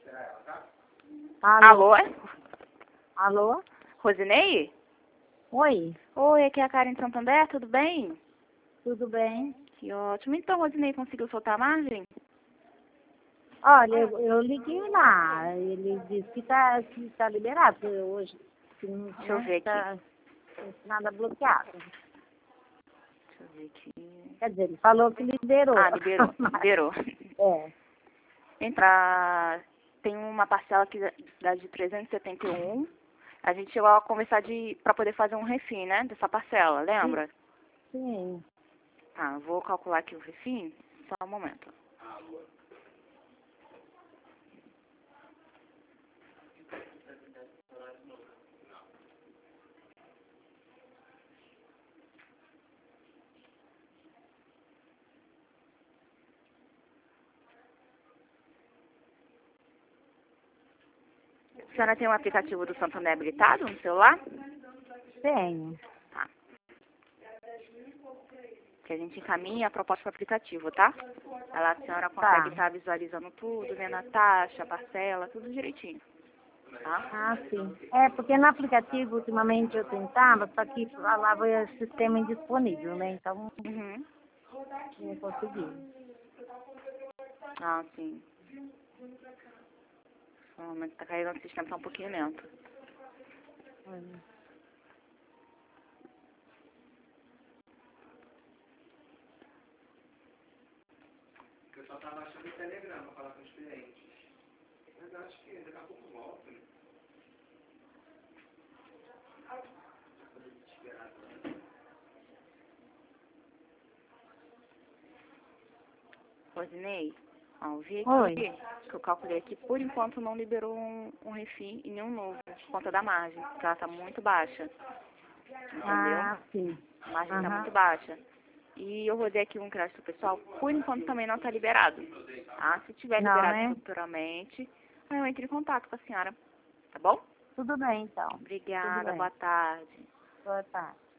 Alô? Alô? Alô? Rosinei? Oi, Oi, aqui é a Karen de Santander, tudo bem? tudo bem? Que ótimo. Então, Rosinei, conseguiu soltar a margem? Olha, eu liguei lá, ele disse que tá liberado, que hoje que não Deixa eu ver aqui. está nada bloqueado. Deixa eu ver aqui. Quer dizer, ele falou que liberou. Ah, liberou. Liberou. É, Entra... Tem uma parcela aqui de 371. A gente chegou a conversar para poder fazer um refim, né? Dessa parcela, lembra? sim. Tá, vou calcular aqui o refim. Só um momento. A senhora tem um aplicativo do Santander habilitado no celular? Tenho. Tá. Que a gente encaminha a proposta para o aplicativo, tá? Ela, a senhora consegue estar visualizando tudo, vendo a taxa, a parcela, tudo direitinho. Tá? Ah, sim. É, porque no aplicativo, ultimamente eu tentava, só que falava sistema indisponível, né? Então, Uhum. não consegui. Ah, sim. Só um momento, tá caindo o sistema, tá um pouquinho lento. O pessoal tá baixando o Telegram pra falar com os clientes. Mas acho que daqui a pouco volta. Rosinei, ó, eu vi Oi. aqui, que eu calculei aqui, por enquanto não liberou um refim e nenhum novo, por conta da margem, porque ela tá muito baixa. Entendeu? Ah, sim. A margem tá Aham. muito baixa. E eu rodei aqui um crédito pessoal, por enquanto também não tá liberado. Tá? Se tiver Não, liberado né? futuramente, aí eu entro em contato com a senhora. Tá bom? Tudo bem, então. Tudo Obrigada, bem. boa tarde. Boa tarde.